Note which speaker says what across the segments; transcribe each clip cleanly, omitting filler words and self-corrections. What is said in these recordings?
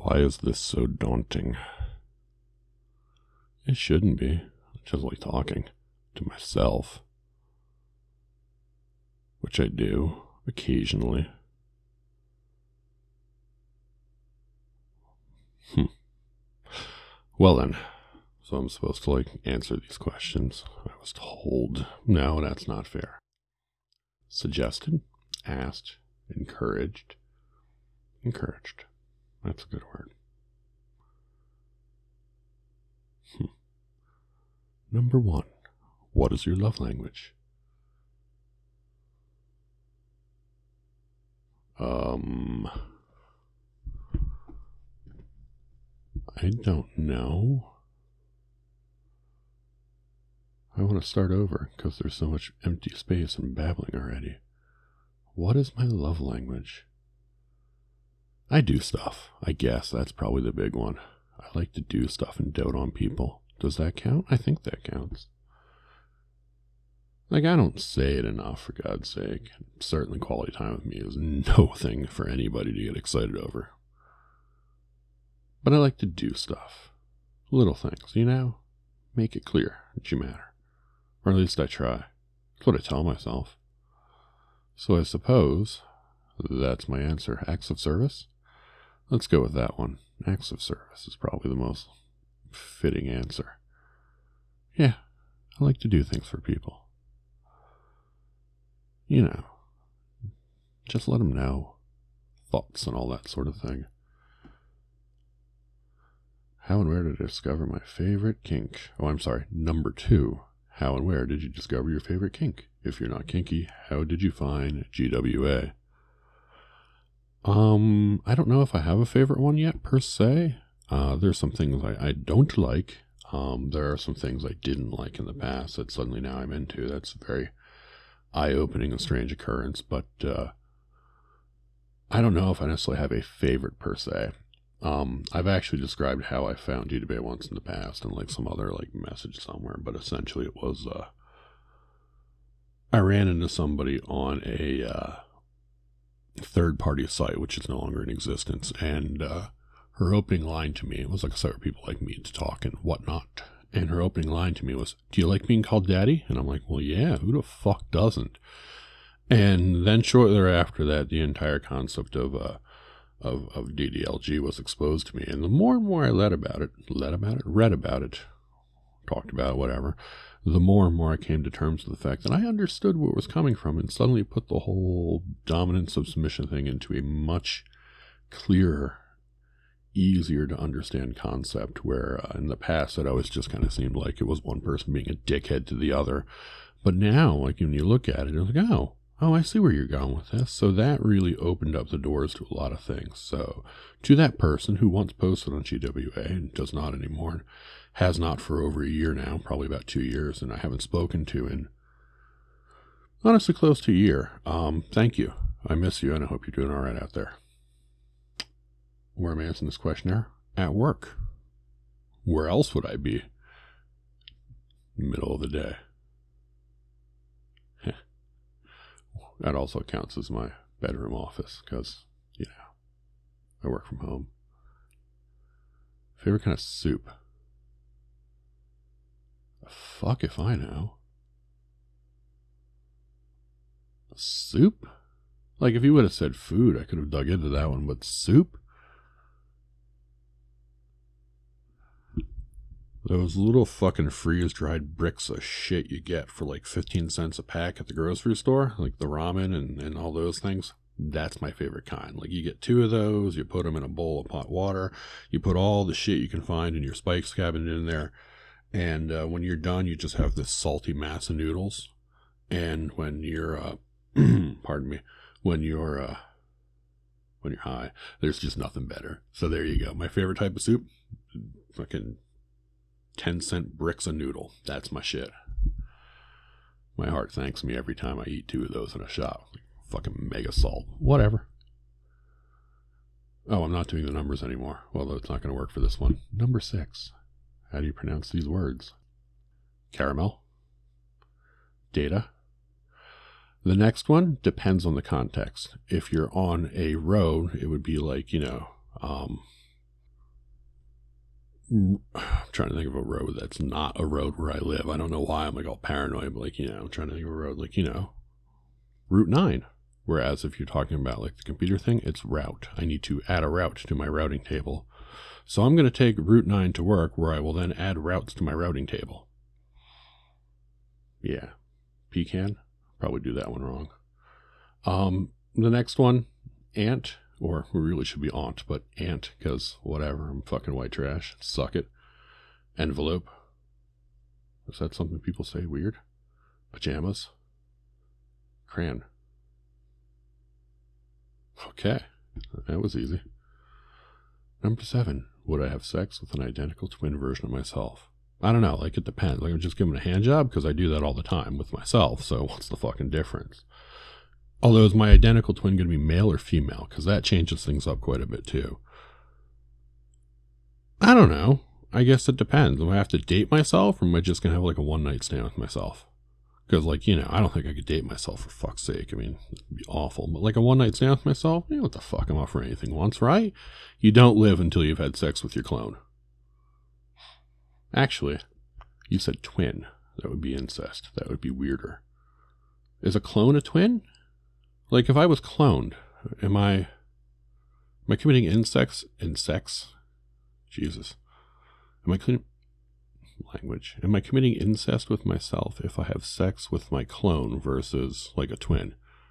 Speaker 1: Why is this so daunting? It shouldn't be. I just like talking to myself, which I do occasionally. Well then, so I'm supposed to answer these questions. I was told. No, that's not fair. Suggested, asked, encouraged. Encouraged. That's a good word. Number 1. What is your love language? I don't know. I want to start over because there's so much empty space and babbling already. What is my love language? I do stuff. I guess that's probably the big one. I like to do stuff and dote on people. Does that count? I think that counts. I don't say it enough, for God's sake. Certainly quality time with me is no thing for anybody to get excited over. But I like to do stuff. Little things, Make it clear that you matter. Or at least I try. That's what I tell myself. So I suppose that's my answer. Acts of service? Let's go with that one. Acts of service is probably the most fitting answer. Yeah, I like to do things for people. Just let them know. Thoughts and all that sort of thing. How and where did I discover my favorite kink? Oh, I'm sorry. Number 2. How and where did you discover your favorite kink? If you're not kinky, how did you find GWA? I don't know if I have a favorite one yet, per se. There's some things I don't like. There are some things I didn't like in the past that suddenly now I'm into. That's a very eye-opening and strange occurrence, but I don't know if I necessarily have a favorite, per se. I've actually described how I found GWA once in the past and some other message somewhere, but essentially it was I ran into somebody on a third-party site, which is no longer in existence, and her opening line to me, it was a site where people like me to talk and whatnot, and her opening line to me was, "Do you like being called daddy?" And I'm like, well, yeah, who the fuck doesn't? And then shortly thereafter that, the entire concept of DDLG was exposed to me, and the more and more I read about it, talked about it, whatever, the more and more I came to terms with the fact that I understood where it was coming from, and suddenly put the whole dominance of submission thing into a much clearer, easier to understand concept, where in the past it always just kind of seemed like it was one person being a dickhead to the other. But now, when you look at it, it's like, oh, I see where you're going with this. So that really opened up the doors to a lot of things. So to that person who once posted on GWA and does not anymore, has not for over a year now, probably about 2 years, and I haven't spoken to in honestly close to a year. Thank you. I miss you, and I hope you're doing all right out there. Where am I answering this questionnaire? At work. Where else would I be? Middle of the day. That also counts as my bedroom office because, I work from home. Favorite kind of soup? Fuck if I know. Soup? If you would have said food, I could have dug into that one, but soup? Those little fucking freeze-dried bricks of shit you get for 15 cents a pack at the grocery store, the ramen and all those things, that's my favorite kind. You get 2 of those, you put them in a bowl of hot water, you put all the shit you can find in your Spike's cabinet in there, and when you're done, you just have this salty mass of noodles, and when you're, pardon me, when you're high, there's just nothing better. So there you go. My favorite type of soup, fucking 10-cent bricks of noodle. That's my shit. My heart thanks me every time I eat 2 of those in a shot. Fucking mega salt. Whatever. Oh, I'm not doing the numbers anymore. Well, it's not going to work for this one. Number 6. How do you pronounce these words? Caramel. Data. The next one depends on the context. If you're on a road, it would be I'm trying to think of a road that's not a road where I live. I don't know why I'm like all paranoid, but like, I'm trying to think of a road like, Route 9. Whereas if you're talking about like the computer thing, it's route. I need to add a route to my routing table. So I'm going to take Route 9 to work, where I will then add routes to my routing table. Yeah. Pecan? Probably do that one wrong. The next one, ant, or we really should be aunt, but ant, because whatever, I'm fucking white trash. Suck it. Envelope. Is that something people say weird? Pajamas. Crayon. Okay. That was easy. Number 7. Would I have sex with an identical twin version of myself? I don't know, like it depends. Like I'm just giving a hand job because I do that all the time with myself, so what's the fucking difference? Although, is my identical twin going to be male or female? Because that changes things up quite a bit too. I don't know. I guess it depends. Do I have to date myself, or am I just going to have like a one-night stand with myself? Because like, I don't think I could date myself for fuck's sake. I mean, it'd be awful. But like a one-night stand with myself, what the fuck? I'm offering anything once, right? You don't live until you've had sex with your clone. Actually, you said twin. That would be incest. That would be weirder. Is a clone a twin? Like if I was cloned, am I committing incest in sex? Jesus. Am I committing incest with myself if I have sex with my clone versus like a twin?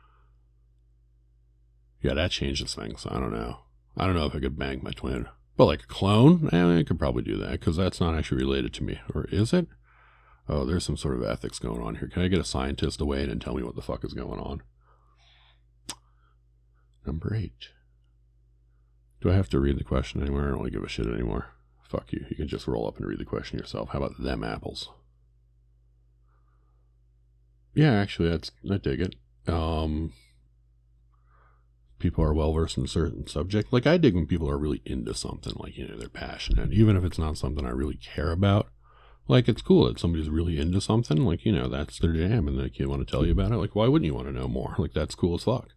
Speaker 1: Yeah, that changes things. I don't know. I don't know if I could bang my twin. But like a clone, I could probably do that because that's not actually related to me. Or is it? Oh, there's some sort of ethics going on here. Can I get a scientist to weigh in and tell me what the fuck is going on? Number 8. Do I have to read the question anymore? I don't really give a shit anymore. Fuck you. You can just roll up and read the question yourself. How about them apples? Yeah, actually, I dig it. People are well versed in a certain subject. Like I dig when people are really into something, like, they're passionate, even if it's not something I really care about. Like it's cool that somebody's really into something, like, that's their jam, and they want to tell you about it. Like, why wouldn't you want to know more? Like, that's cool as fuck.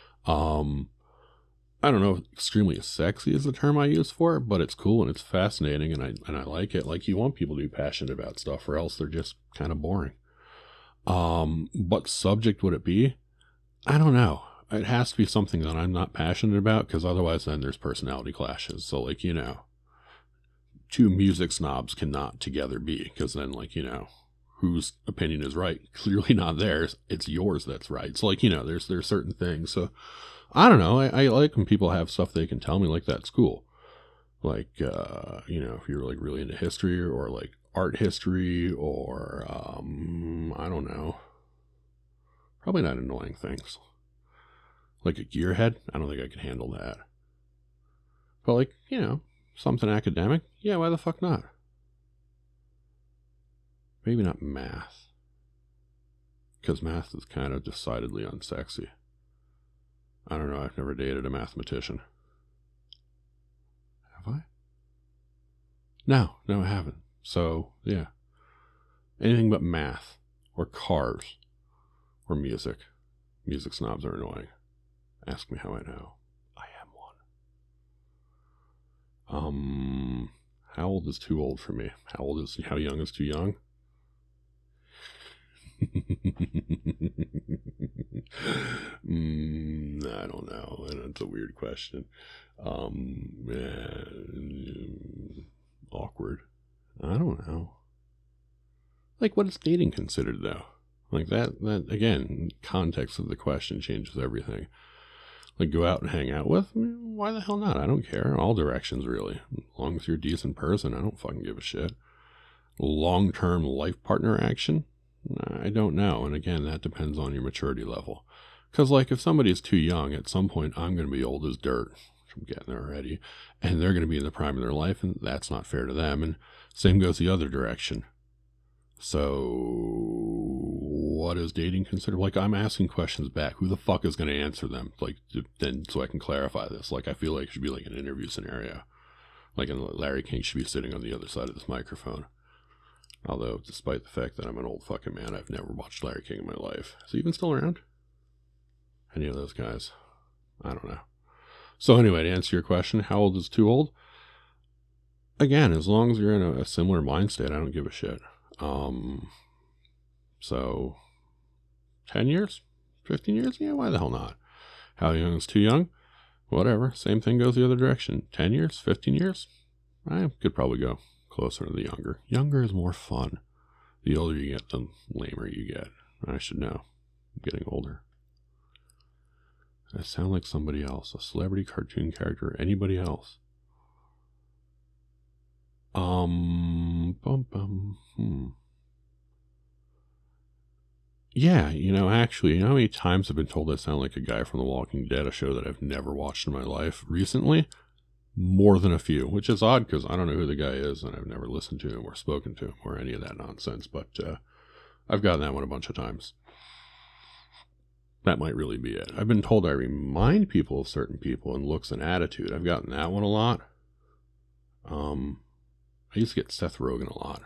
Speaker 1: I don't know if extremely sexy is the term I use for it, but it's cool and it's fascinating, and I like it. Like, you want people to be passionate about stuff, or else they're just kind of boring. What subject would it be? I don't know. It has to be something that I'm not passionate about, because otherwise then there's personality clashes. So like, two music snobs cannot together be, because then like, whose opinion is right? Clearly not theirs. It's yours that's right. So like, there's certain things. So I don't know. I like when people have stuff they can tell me, like that's cool. Like, if you're like really into history or like art history or, I don't know, probably not annoying things. Like a gearhead, I don't think I could handle that. But like, something academic, yeah, why the fuck not? Maybe not math. Because math is kind of decidedly unsexy. I don't know, I've never dated a mathematician. Have I? No, I haven't. So, yeah. Anything but math, or cars, or music. Music snobs are annoying. Ask me how I know. I am one. How old is too old for me? How young is too young? I don't know. It's a weird question. Awkward. I don't know. Like, what is dating considered, though? Like that again, context of the question changes everything. Like, go out and hang out with? Why the hell not? I don't care. All directions, really. As long as you're a decent person, I don't fucking give a shit. Long-term life partner action? I don't know. And again, that depends on your maturity level. Because, like, if somebody's too young, at some point, I'm going to be old as dirt. I'm getting there already. And they're going to be in the prime of their life, and that's not fair to them. And same goes the other direction. So, what is dating considered? Like, I'm asking questions back. Who the fuck is going to answer them? Like, then, so I can clarify this. Like, I feel like it should be like an interview scenario. Like, and Larry King should be sitting on the other side of this microphone. Although, despite the fact that I'm an old fucking man, I've never watched Larry King in my life. Is he even still around? Any of those guys? I don't know. So anyway, to answer your question, how old is too old? again, as long as you're in a similar mind state, I don't give a shit. So 10 years, 15 years, yeah, why the hell not? How young is too young? Whatever. Same thing goes the other direction. 10 years, 15 years, I could probably go closer to the younger. Younger is more fun. The older you get, the lamer you get. I should know. I'm getting older. I sound like somebody else, a celebrity cartoon character, anybody else. Yeah, actually, you know how many times I've been told I sound like a guy from The Walking Dead, a show that I've never watched in my life recently? More than a few, which is odd because I don't know who the guy is and I've never listened to him or spoken to him or any of that nonsense, but I've gotten that one a bunch of times. That might really be it. I've been told I remind people of certain people in looks and attitude. I've gotten that one a lot. I used to get Seth Rogen a lot.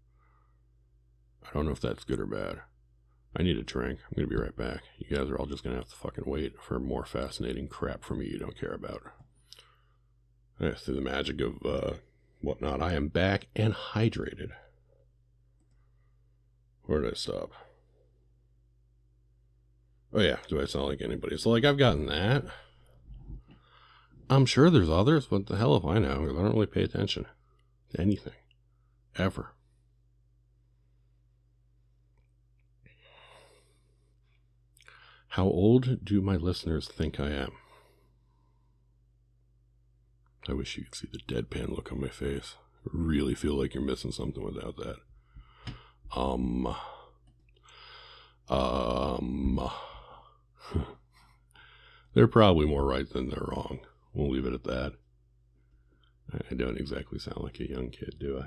Speaker 1: I don't know if that's good or bad. I need a drink. I'm going to be right back. You guys are all just going to have to fucking wait for more fascinating crap from me you don't care about. Through the magic of whatnot, I am back and hydrated. Where did I stop? Oh yeah, do I sound like anybody? So I've gotten that. I'm sure there's others, but the hell if I know, because I don't really pay attention to anything. Ever. How old do my listeners think I am? I wish you could see the deadpan look on my face. I really feel like you're missing something without that. They're probably more right than they're wrong. We'll leave it at that. I don't exactly sound like a young kid, do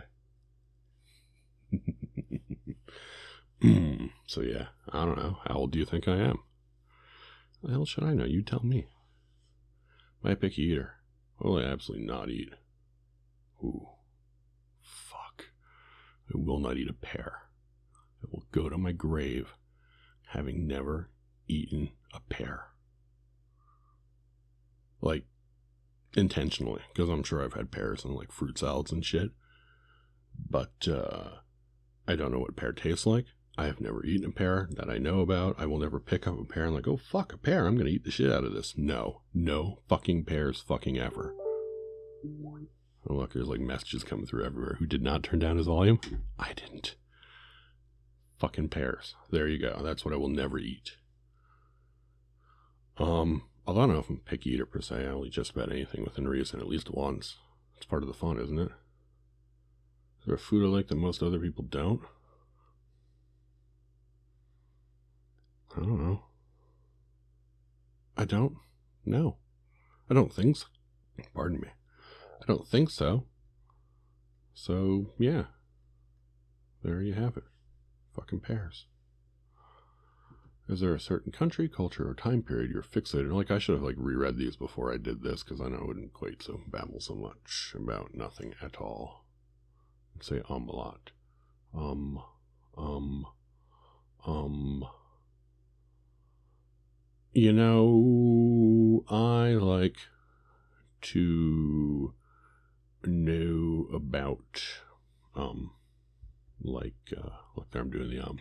Speaker 1: I? So yeah, I don't know. How old do you think I am? The hell should I know? You tell me. Am I a picky eater? What will I absolutely not eat? Ooh. Fuck. I will not eat a pear. I will go to my grave having never eaten a pear. Intentionally. Because I'm sure I've had pears in fruit salads and shit. But I don't know what pear tastes like. I have never eaten a pear that I know about. I will never pick up a pear and oh fuck, a pear, I'm going to eat the shit out of this. No fucking pears fucking ever. Oh look, there's messages coming through everywhere. Who did not turn down his volume? I didn't. Fucking pears. There you go. That's what I will never eat. Although I don't know if I'm a picky eater per se. I'll eat just about anything within reason at least once. It's part of the fun, isn't it? Is there a food I like that most other people don't? I don't know. I don't know. I don't think so. Pardon me. I don't think so. So, yeah. There you have it. Fucking pears. Is there a certain country, culture, or time period you're fixated on? I should have reread these before I did this, because I know I wouldn't quite babble so much about nothing at all. I'd say a lot. I like to know about, look there, I'm doing the,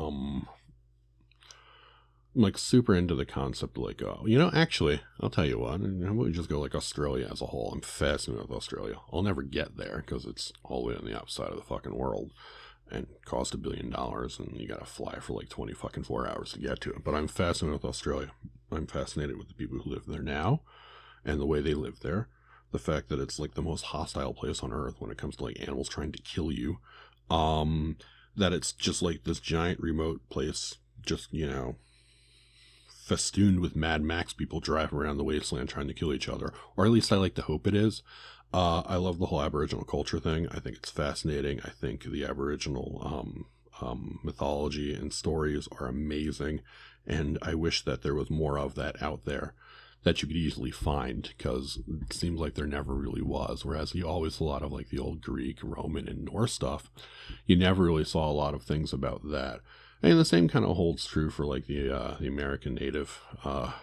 Speaker 1: I'm super into the concept actually, I'll tell you what, how about we just go Australia as a whole? I'm fascinated with Australia. I'll never get there because it's all the way on the outside of the fucking world and cost $1 billion and you gotta fly for 4 hours to get to it. But I'm fascinated with Australia. I'm fascinated with the people who live there now and the way they live there. The fact that it's the most hostile place on earth when it comes to animals trying to kill you. That it's just this giant remote place, just, festooned with Mad Max people driving around the wasteland trying to kill each other. Or at least I like to hope it is. I love the whole Aboriginal culture thing. I think it's fascinating. I think the Aboriginal mythology and stories are amazing. And I wish that there was more of that out there that you could easily find, because it seems like there never really was. Whereas you always saw a lot of the old Greek, Roman, and Norse stuff. You never really saw a lot of things about that. And the same kind of holds true for the American Native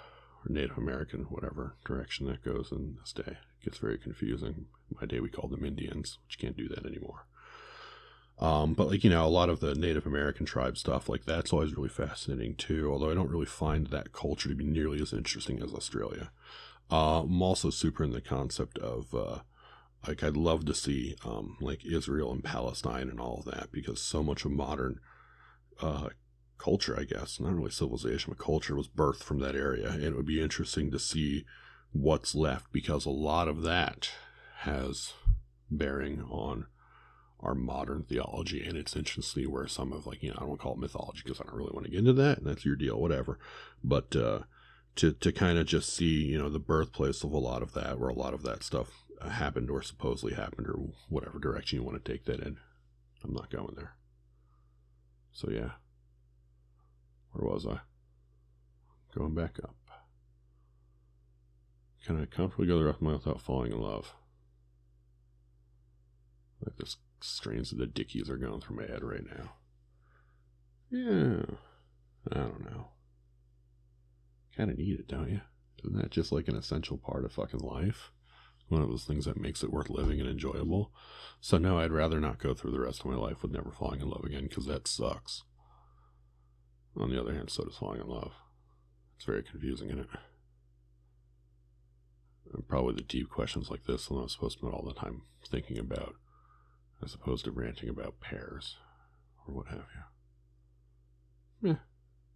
Speaker 1: Native American, whatever direction that goes in this day. It gets very confusing. My day we called them Indians, which you can't do that anymore. But like, a lot of the Native American tribe stuff, like that's always really fascinating too, although I don't really find that culture to be nearly as interesting as Australia. I'm also super in the concept of, like, I'd love to see, like Israel and Palestine and all of that, because so much of modern, culture, I guess, not really civilization, but culture was birthed from that area. And it would be interesting to see what's left, because a lot of that has bearing on our modern theology, and it's interesting where some of, like, I don't want to call it mythology because I don't really want to get into that, and that's your deal, whatever. But to kind of just see, the birthplace of a lot of that, where a lot of that stuff happened or supposedly happened, or whatever direction you want to take that in. I'm not going there. So yeah, where was I? Going back up. Can I comfortably go the rest of my life without falling in love? Like this strains of the Dickies are going through my head right now. Yeah, I don't know. Kind of need it, don't you? Isn't that just like an essential part of fucking life? One of those things that makes it worth living and enjoyable. So no, I'd rather not go through the rest of my life with never falling in love again, because that sucks. On the other hand, so does falling in love. It's very confusing, isn't it? And probably the deep questions like this I'm supposed to spend all the time thinking about, as opposed to ranting about pears, or what have you. Yeah.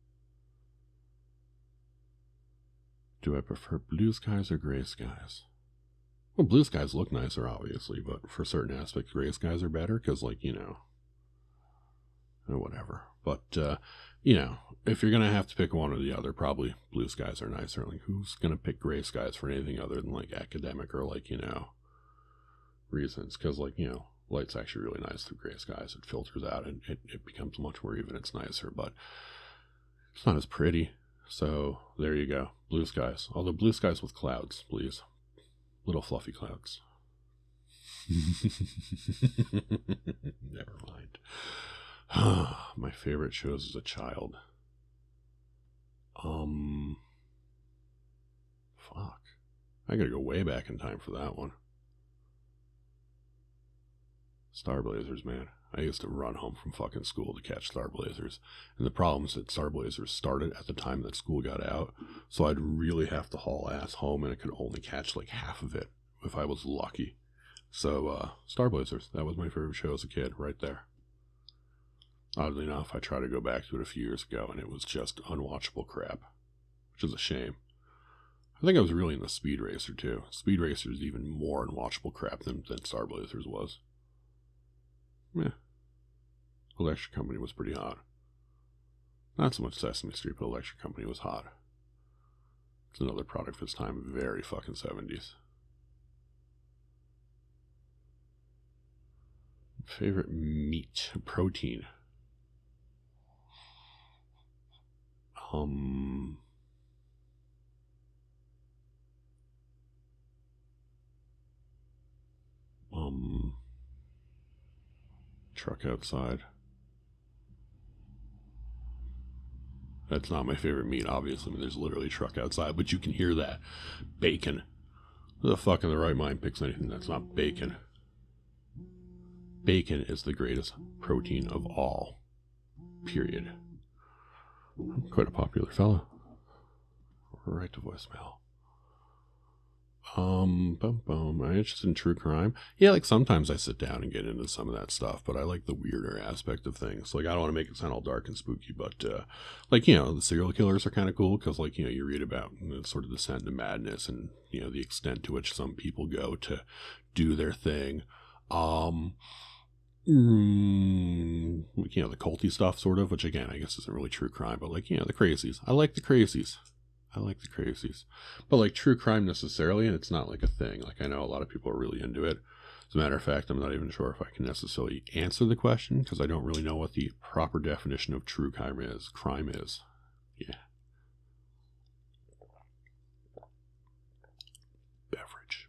Speaker 1: Do I prefer blue skies or gray skies? Well, blue skies look nicer, obviously, but for certain aspects, gray skies are better, because, like, whatever. But, if you're going to have to pick one or the other, probably blue skies are nicer. Like, who's going to pick gray skies for anything other than, like, academic or, like, reasons? Because, like, light's actually really nice through gray skies. It filters out and it becomes much more even. It's nicer, but it's not as pretty. So there you go. Blue skies. Although blue skies with clouds, please. Little fluffy clouds. Never mind. My favorite shows as a child. Fuck. I gotta go way back in time for that one. Star Blazers, man. I used to run home from fucking school to catch Star Blazers. And the problem is that Star Blazers started at the time that school got out. So I'd really have to haul ass home, and I could only catch like half of it if I was lucky. So, Star Blazers, that was my favorite show as a kid, right there. Oddly enough, I tried to go back to it a few years ago, and it was just unwatchable crap, which is a shame. I think I was really into Speed Racer, too. Speed Racer is even more unwatchable crap than Star Blazers was. Yeah. Electric Company was pretty hot. Not so much Sesame Street, but Electric Company was hot. It's another product of its time, very fucking 70s. Favorite meat, protein. Truck outside. That's not my favorite meat, obviously. I mean, there's literally a truck outside, but you can hear that. Bacon. Who the fuck in the right mind picks anything that's not bacon? Bacon is the greatest protein of all. Period. I'm quite a popular fellow. Right to voicemail. I'm interested in true crime. Yeah, like sometimes I sit down and get into some of that stuff, but I like the weirder aspect of things. Like, I don't want to make it sound all dark and spooky, but like, the serial killers are kind of cool because, like, you read about sort of descent into madness and, the extent to which some people go to do their thing. The culty stuff, sort of, which again, I guess isn't really true crime, but like, the crazies. I like the crazies. But like true crime necessarily, and it's not like a thing. Like, I know a lot of people are really into it. As a matter of fact, I'm not even sure if I can necessarily answer the question because I don't really know what the proper definition of true crime is. Yeah. Beverage.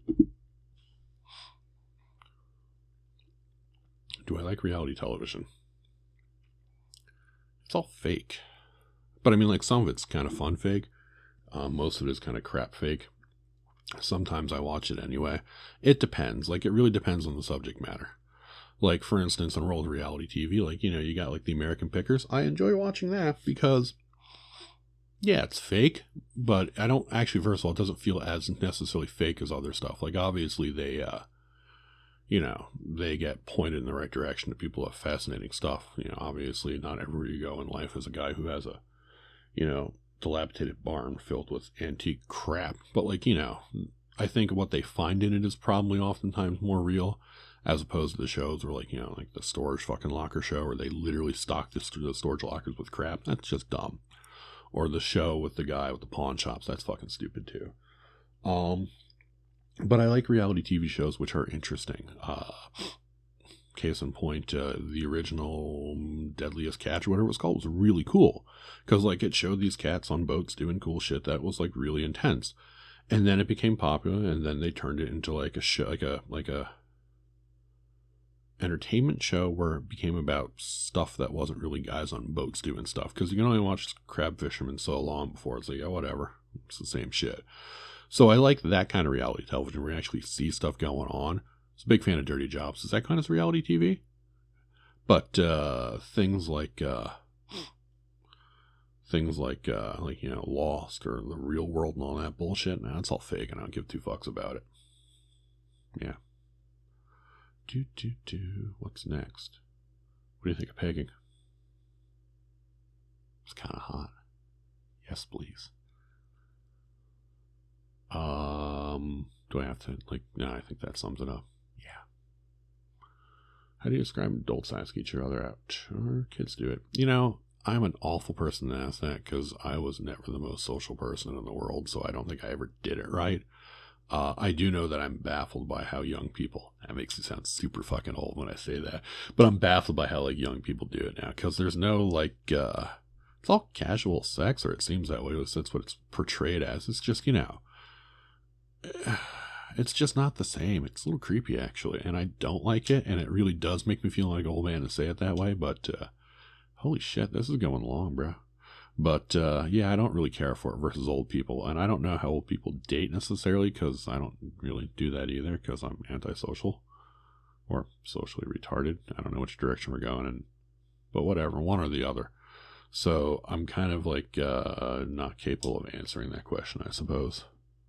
Speaker 1: Do I like reality television? It's all fake. But I mean, like, some of it's kind of fun fake. Most of it is kind of crap fake. Sometimes I watch it anyway. It depends. Like, it really depends on the subject matter. Like, for instance, on World Reality TV, like, you got like the American Pickers. I enjoy watching that because, yeah, it's fake, but I don't actually, first of all, it doesn't feel as necessarily fake as other stuff. Like, obviously, they get pointed in the right direction to people who have fascinating stuff. Obviously, not everywhere you go in life is a guy who has a, dilapidated barn filled with antique crap. But, like, I think what they find in it is probably oftentimes more real, as opposed to the shows where, like, like the storage fucking locker show where they literally stock the storage lockers with crap. That's just dumb. Or the show with the guy with the pawn shops. That's fucking stupid too. But I like reality TV shows which are interesting. Case in point, the original Deadliest Catch, or whatever it was called, was really cool. Because, like, it showed these cats on boats doing cool shit that was, like, really intense. And then it became popular, and then they turned it into, like, a show, like a entertainment show where it became about stuff that wasn't really guys on boats doing stuff. Because you can only watch crab fishermen so long before it's like, oh, whatever. It's the same shit. So I like that kind of reality television where you actually see stuff going on. I was a big fan of Dirty Jobs. Is that kind of reality TV? But things like Lost or The Real World and all that bullshit, nah, it's all fake, and I don't give two fucks about it. Yeah. What's next? What do you think of pegging? It's kind of hot. Yes, please. Do I have to, no, I think that sums it up. Yeah. How do you describe adults ask each other out? Or kids do it. I'm an awful person to ask that because I was never the most social person in the world, so I don't think I ever did it right. I do know that I'm baffled by how young people, that makes me sound super fucking old when I say that, but I'm baffled by how, young people do it now, because there's no, it's all casual sex, or it seems that way. That's what it's portrayed as. It's just, it's just not the same. It's a little creepy, actually, and I don't like it, and it really does make me feel like an old man to say it that way, but holy shit, this is going long, bro. But, yeah, I don't really care for it versus old people, and I don't know how old people date necessarily, because I don't really do that either, because I'm antisocial, or socially retarded. I don't know which direction we're going in, but whatever, one or the other. So I'm kind of, not capable of answering that question, I suppose.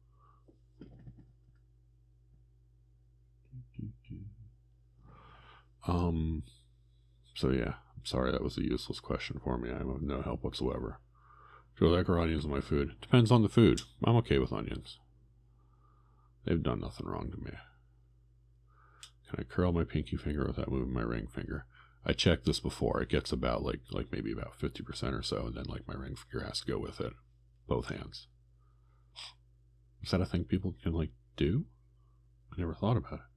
Speaker 1: So yeah, I'm sorry that was a useless question for me. I'm of no help whatsoever. Do I like or onions in my food? Depends on the food. I'm okay with onions. They've done nothing wrong to me. Can I curl my pinky finger without moving my ring finger? I checked this before. It gets about maybe about 50% or so, and then my ring finger has to go with it. Both hands. Is that a thing people can do? I never thought about it.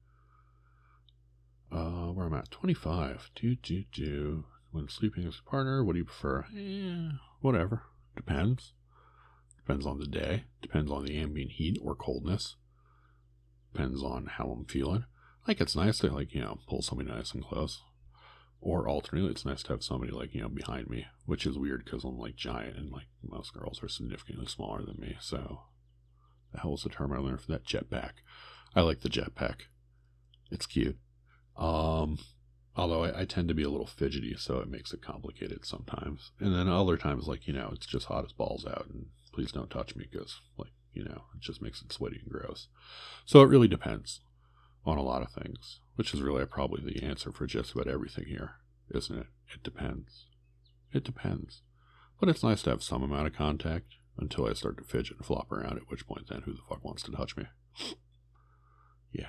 Speaker 1: Where I'm at, 25. When sleeping with a partner, what do you prefer? Whatever. Depends. Depends on the day. Depends on the ambient heat or coldness. Depends on how I'm feeling. It's nice to, pull somebody nice and close. Or alternately, it's nice to have somebody, behind me. Which is weird because I'm, giant and, most girls are significantly smaller than me. So, the hell was the term I learned for that? Jetpack. I like the jetpack. It's cute. Although I tend to be a little fidgety, so it makes it complicated sometimes. And then other times, it's just hot as balls out, and please don't touch me because, it just makes it sweaty and gross. So it really depends on a lot of things, which is really probably the answer for just about everything here, isn't it? It depends. It depends. But it's nice to have some amount of contact until I start to fidget and flop around, at which point then who the fuck wants to touch me? Yeah.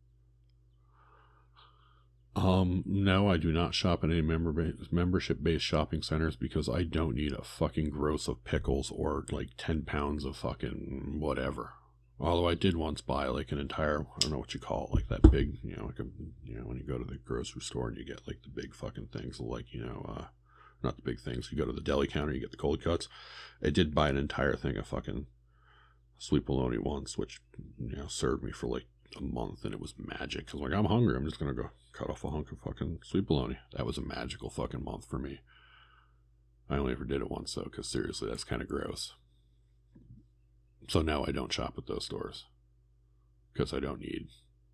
Speaker 1: No, I do not shop at any membership-based shopping centers because I don't need a fucking gross of pickles or 10 pounds of fucking whatever. Although I did once buy an entire, I don't know what you call it, that big, when you go to the grocery store and you get the big fucking things, not the big things. You go to the deli counter, you get the cold cuts. I did buy an entire thing of fucking sweet bologna once, which, served me for a month, and it was magic. Cause I'm hungry. I'm just gonna go cut off a hunk of fucking sweet bologna. That was a magical fucking month for me. I only ever did it once though, cause seriously, that's kind of gross. So now I don't shop at those stores because I don't need,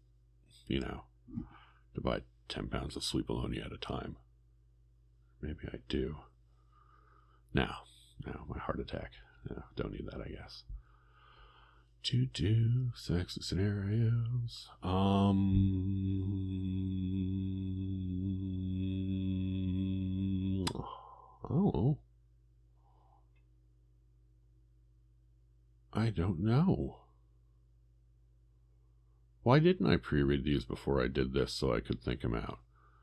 Speaker 1: to buy 10 pounds of sweet bologna at a time. Maybe I do. No, my heart attack. No, don't need that, I guess. Sexy scenarios. Oh. I don't know. Why didn't I pre-read these before I did this so I could think them out?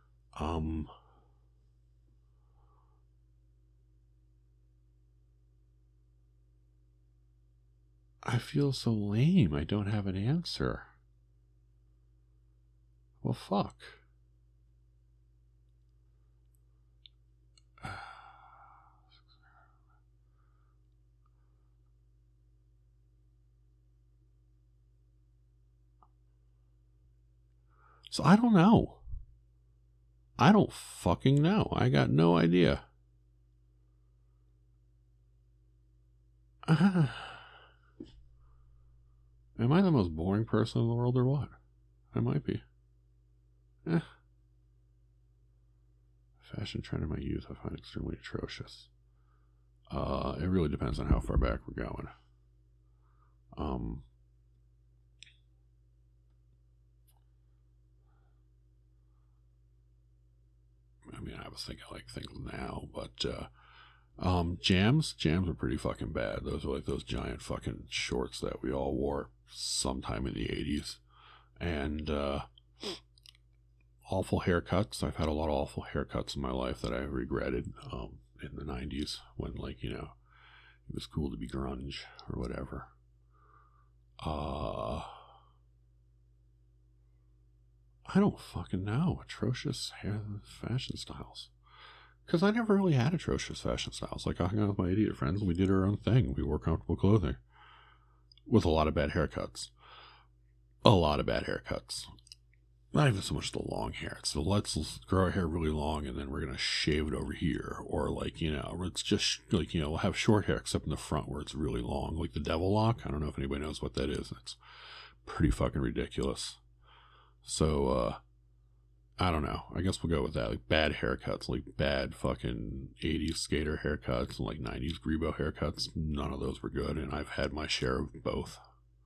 Speaker 1: I feel so lame. I don't have an answer. Well, fuck. So I don't know. I don't fucking know. I got no idea. Am I the most boring person in the world or what? I might be. Fashion trend in my youth I find extremely atrocious. It really depends on how far back we're going. I mean, I was thinking like things now, but jams are pretty fucking bad. Those are like those giant fucking shorts that we all wore sometime in the 80s. And awful haircuts. I've had a lot of awful haircuts in my life that I regretted in the 90s when, like, it was cool to be grunge or whatever. I don't fucking know. Atrocious fashion styles. Because I never really had atrocious fashion styles. Like, I hung out with my idiot friends and we did our own thing. We wore comfortable clothing. With a lot of bad haircuts. Not even so much the long hair. So let's grow our hair really long and then we're going to shave it over here. Or like, it's just like, we'll have short hair except in the front where it's really long. Like the devil lock. I don't know if anybody knows what that is. It's pretty fucking ridiculous. So, I don't know. I guess we'll go with that. Like bad haircuts, like bad fucking 80s skater haircuts and like 90s Grebo haircuts. None of those were good. And I've had my share of both.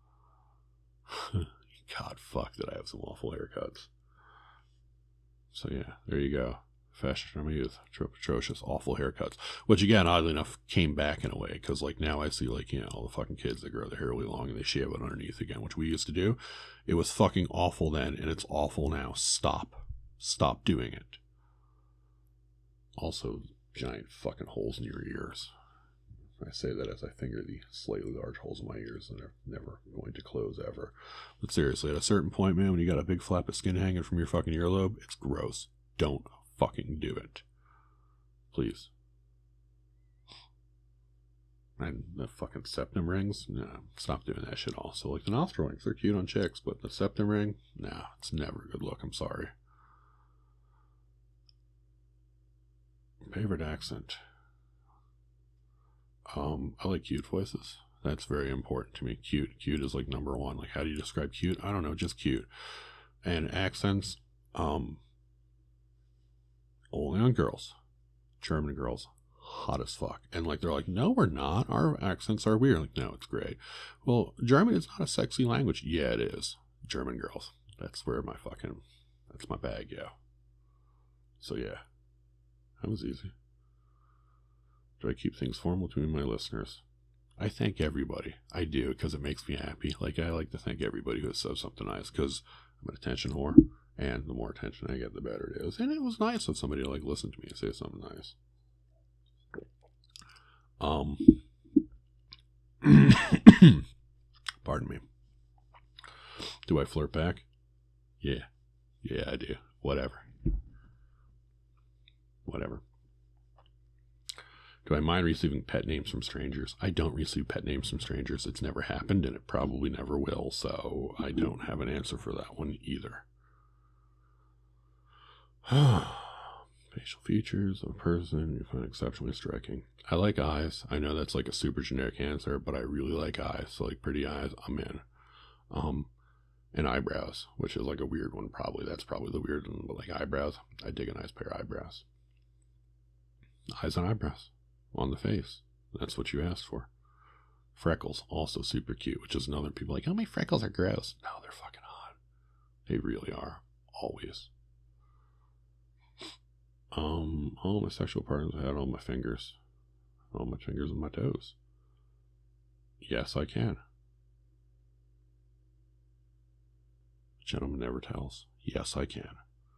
Speaker 1: God, fuck, did I have some awful haircuts. So yeah, there you go. Fashion from my youth. Atrocious, awful haircuts. Which again, oddly enough, came back in a way. Because like now I see like, all the fucking kids that grow their hair really long and they shave it underneath again, which we used to do. It was fucking awful then and it's awful now. Stop doing it. Also, giant fucking holes in your ears. I say that as I finger the slightly large holes in my ears that are never going to close ever. But seriously, at a certain point, man, when you got a big flap of skin hanging from your fucking earlobe, it's gross. Don't fucking do it. Please. And the fucking septum rings, nah, stop doing that shit also. Like the nostril rings, they're cute on chicks, but the septum ring, nah, it's never a good look, I'm sorry. Favorite accent. I like cute voices. That's very important to me. Cute is like number one. Like, how do you describe cute? I don't know, just cute. And accents, only on girls. German girls, hot as fuck. And like, they're like, no, we're not. Our accents are weird. Like, no, it's great. Well, German is not a sexy language. Yeah, it is. German girls. That's my bag, yeah. So yeah, that was easy. Do I keep things formal between my listeners? I thank everybody. I do, because it makes me happy. Like, I like to thank everybody who says something nice, because I'm an attention whore, and the more attention I get, the better it is. And it was nice of somebody to, like, listen to me and say something nice. Pardon me. Do I flirt back? Yeah, I do. Whatever. Do I mind receiving pet names from strangers? I don't receive pet names from strangers. It's never happened, and it probably never will, so I don't have an answer for that one either. Facial features of a person you find exceptionally striking. I like eyes. I know that's like a super generic answer, but I really like eyes. So like pretty eyes, I'm in. And eyebrows, which is like a weird one probably. That's probably the weird one, but like eyebrows, I dig a nice pair of eyebrows. Eyes and eyebrows on the face. That's what you asked for. Freckles, also super cute, which is another people like, oh, my freckles are gross. No, they're fucking hot. They really are. Always. All my sexual partners I had on my fingers. All my fingers and my toes. Yes, I can. Gentleman never tells. Yes, I can.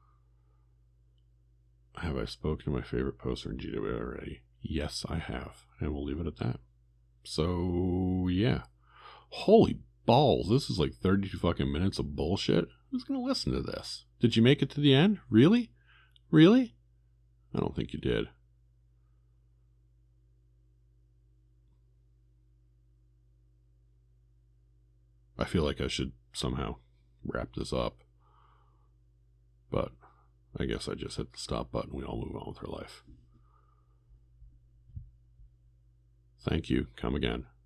Speaker 1: Have I spoken to my favorite poster in GW already? Yes, I have. And we'll leave it at that. So, yeah. Holy balls. This is like 32 fucking minutes of bullshit. Who's going to listen to this? Did you make it to the end? Really? Really? I don't think you did. I feel like I should somehow wrap this up. But I guess I just hit the stop button. We all move on with our life. Thank you. Come again.